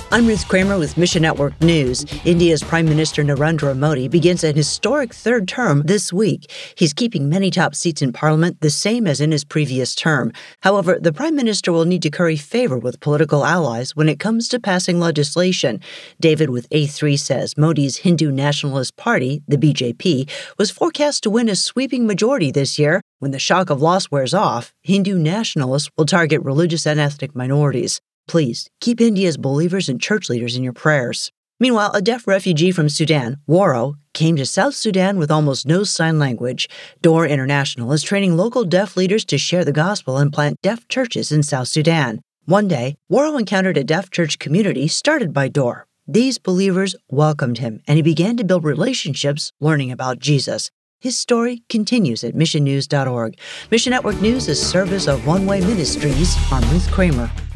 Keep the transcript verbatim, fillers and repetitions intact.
I'm Ruth Kramer with Mission Network News. India's Prime Minister Narendra Modi begins a historic third term this week. He's keeping many top seats in Parliament, the same as in his previous term. However, the Prime Minister will need to curry favor with political allies when it comes to passing legislation. David with A three says Modi's Hindu Nationalist Party, the B J P, was forecast to win a sweeping majority this year. When the shock of loss wears off, Hindu nationalists will target religious and ethnic minorities. Please keep India's believers and church leaders in your prayers. Meanwhile, a deaf refugee from Sudan, Waro, came to South Sudan with almost no sign language. Door International is training local deaf leaders to share the gospel and plant deaf churches in South Sudan. One day, Waro encountered a deaf church community started by Door. These believers welcomed him, and he began to build relationships learning about Jesus. His story continues at mission news dot org. Mission Network News is service of One Way Ministries. I'm Ruth Kramer.